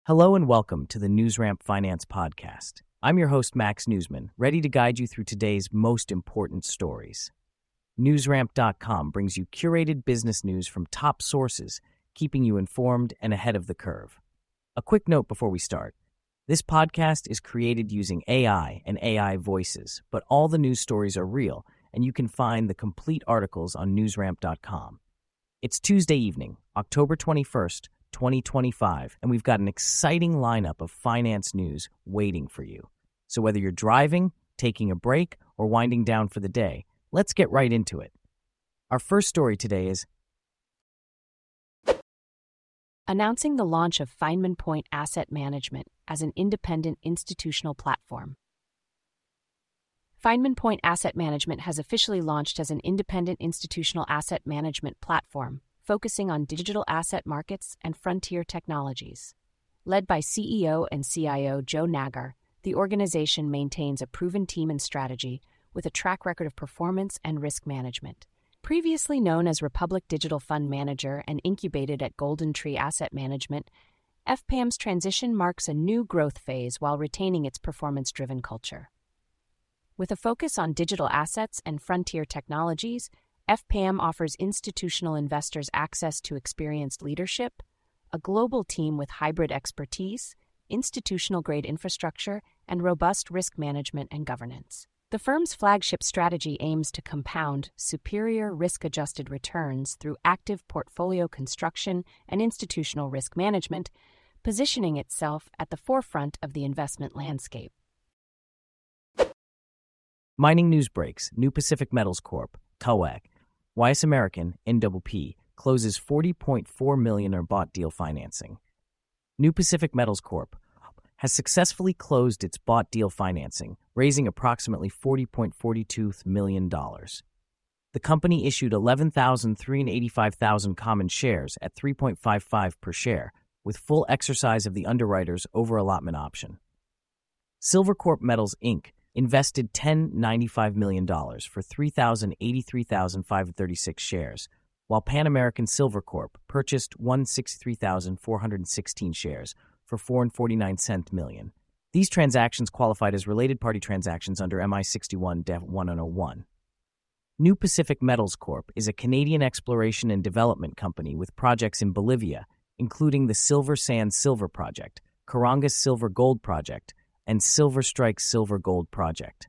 Hello and welcome to the NewsRamp Finance Podcast. I'm your host, Max Newsman, ready to guide you through today's most important stories. NewsRamp.com brings you curated business news from top sources, keeping you informed and ahead of the curve. A quick note before we start. This podcast is created using AI and AI voices, but all the news stories are real, and you can find the complete articles on NewsRamp.com. It's Tuesday evening, October 21st, 2025, and we've got an exciting lineup of finance news waiting for you. So whether you're driving, taking a break, or winding down for the day, let's get right into it. Our first story today is announcing the launch of Feynman Point Asset Management as an independent institutional platform. Feynman Point Asset Management has officially launched as an independent institutional asset management platform, focusing on digital asset markets and frontier technologies. Led by CEO and CIO Joe Naggar, the organization maintains a proven team and strategy with a track record of performance and risk management. Previously known as Republic Digital Fund Manager and incubated at Golden Tree Asset Management, FPAM's transition marks a new growth phase while retaining its performance-driven culture. With a focus on digital assets and frontier technologies, FPAM offers institutional investors access to experienced leadership, a global team with hybrid expertise, institutional-grade infrastructure, and robust risk management and governance. The firm's flagship strategy aims to compound superior risk-adjusted returns through active portfolio construction and institutional risk management, positioning itself at the forefront of the investment landscape. Mining News Breaks, New Pacific Metals Corp., COAC, YS American, NWP, closes $40.4 million or bought deal financing. New Pacific Metals Corp. has successfully closed its bought deal financing, raising approximately $40.42 million. The company issued 11,385,000 common shares at $3.55 per share, with full exercise of the underwriter's over-allotment option. Silvercorp Metals, Inc. invested $10.95 million for 3,083,536 shares, while Pan American Silver Corp. purchased 163,416 shares for $4.49 million. These transactions qualified as related party transactions under MI 61-1101. New Pacific Metals Corp. is a Canadian exploration and development company with projects in Bolivia, including the Silver Sands Silver Project, Carangas Silver Gold Project, and Silver Strike Silver Gold Project.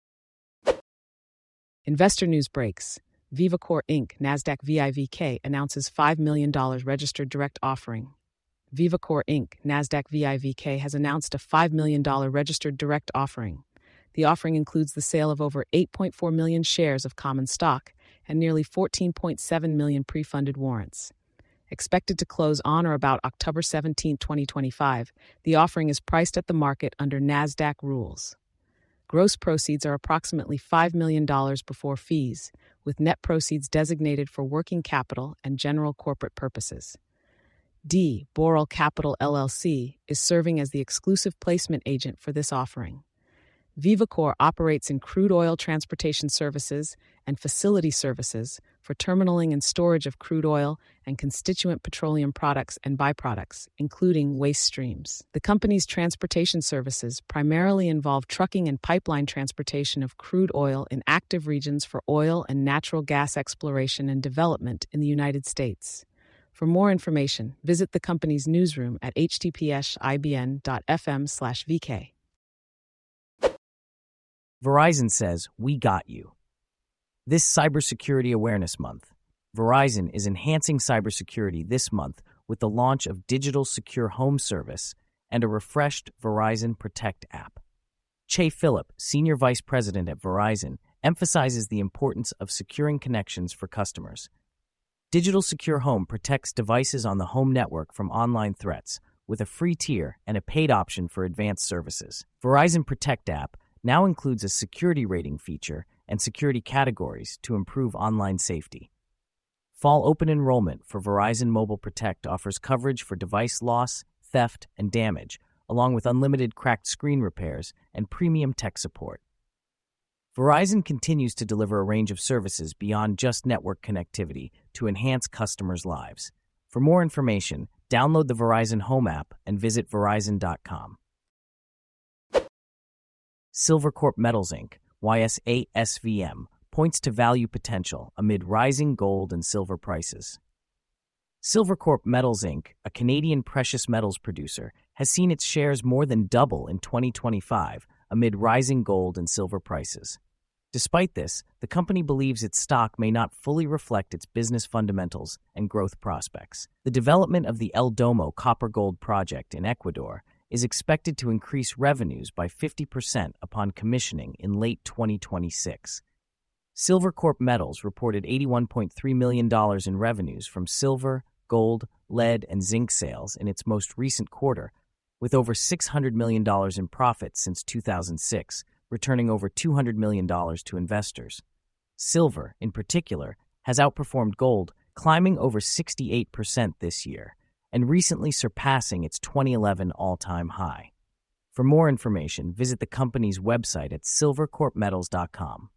Investor News Breaks. Vivacor Inc. Nasdaq VIVK announces $5 million registered direct offering. Vivacor Inc. Nasdaq VIVK has announced a $5 million registered direct offering. The offering includes the sale of over 8.4 million shares of common stock and nearly 14.7 million pre-funded warrants. Expected to close on or about October 17, 2025, the offering is priced at the market under NASDAQ rules. Gross proceeds are approximately $5 million before fees, with net proceeds designated for working capital and general corporate purposes. D. Boral Capital LLC is serving as the exclusive placement agent for this offering. Vivacor operates in crude oil transportation services and facility services for terminaling and storage of crude oil and constituent petroleum products and byproducts, including waste streams. The company's transportation services primarily involve trucking and pipeline transportation of crude oil in active regions for oil and natural gas exploration and development in the United States. For more information, visit the company's newsroom at https://ibn.fm/vk. Verizon says, "We got you." This Cybersecurity Awareness Month, Verizon is enhancing cybersecurity this month with the launch of Digital Secure Home Service and a refreshed Verizon Protect app. Che Phillip, Senior Vice President at Verizon, emphasizes the importance of securing connections for customers. Digital Secure Home protects devices on the home network from online threats, with a free tier and a paid option for advanced services. Verizon Protect app now includes a security rating feature and security categories to improve online safety. Fall open enrollment for Verizon Mobile Protect offers coverage for device loss, theft, and damage, along with unlimited cracked screen repairs and premium tech support. Verizon continues to deliver a range of services beyond just network connectivity to enhance customers' lives. For more information, Download the Verizon Home app and visit Verizon.com. Silvercorp Metals Inc., YSASVM, points to value potential amid rising gold and silver prices. Silvercorp Metals Inc., a Canadian precious metals producer, has seen its shares more than double in 2025 amid rising gold and silver prices. Despite this, the company believes its stock may not fully reflect its business fundamentals and growth prospects. The development of the El Domo copper-gold project in Ecuador is expected to increase revenues by 50% upon commissioning in late 2026. Silvercorp Metals reported $81.3 million in revenues from silver, gold, lead, and zinc sales in its most recent quarter, with over $600 million in profits since 2006, returning over $200 million to investors. Silver, in particular, has outperformed gold, climbing over 68% this year, and recently surpassing its 2011 all-time high. For more information, visit the company's website at silvercorpmetals.com.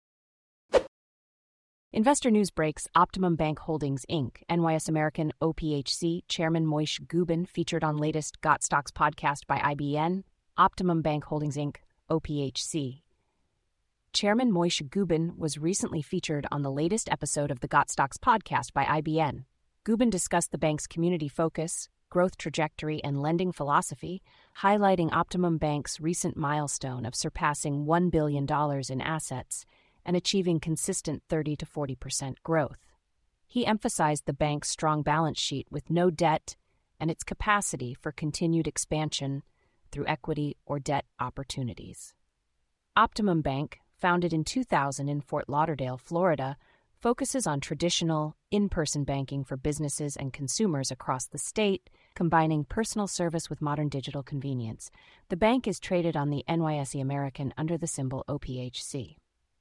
Investor news breaks. Optimum Bank Holdings, Inc., NYS American OPHC Chairman Moishe Gubin featured on latest Got Stocks podcast by IBN. Optimum Bank Holdings, Inc., OPHC. Chairman Moishe Gubin was recently featured on the latest episode of the Got Stocks podcast by IBN. Gubin discussed the bank's community focus, growth trajectory, and lending philosophy, highlighting Optimum Bank's recent milestone of surpassing $1 billion in assets and achieving consistent 30 to 40% growth. He emphasized the bank's strong balance sheet with no debt and its capacity for continued expansion through equity or debt opportunities. Optimum Bank, founded in 2000 in Fort Lauderdale, Florida, focuses on traditional, in-person banking for businesses and consumers across the state, combining personal service with modern digital convenience. The bank is traded on the NYSE American under the symbol OPHC.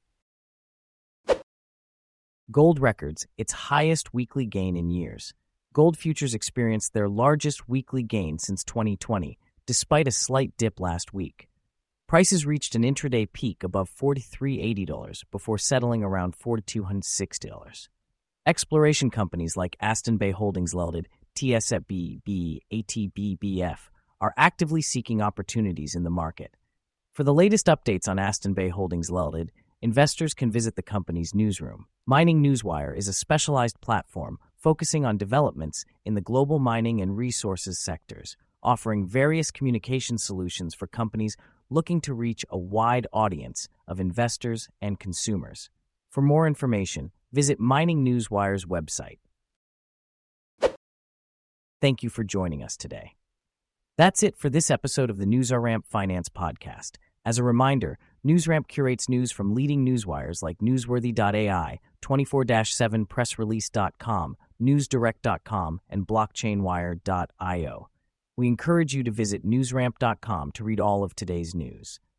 Gold records its highest weekly gain in years. Gold futures experienced their largest weekly gain since 2020, despite a slight dip last week. Prices reached an intraday peak above $4,380 before settling around $4,260. Exploration companies like Aston Bay Holdings Limited, TSFBB, ATBBF are actively seeking opportunities in the market. For the latest updates on Aston Bay Holdings Limited, investors can visit the company's newsroom. Mining Newswire is a specialized platform focusing on developments in the global mining and resources sectors, offering various communication solutions for companies looking to reach a wide audience of investors and consumers. For more information, visit Mining Newswire's website. Thank you for joining us today. That's it for this episode of the NewsRamp Finance Podcast. As a reminder, NewsRamp curates news from leading newswires like Newsworthy.ai, 24/7pressrelease.com, NewsDirect.com, and BlockchainWire.io. We encourage you to visit newsramp.com to read all of today's news.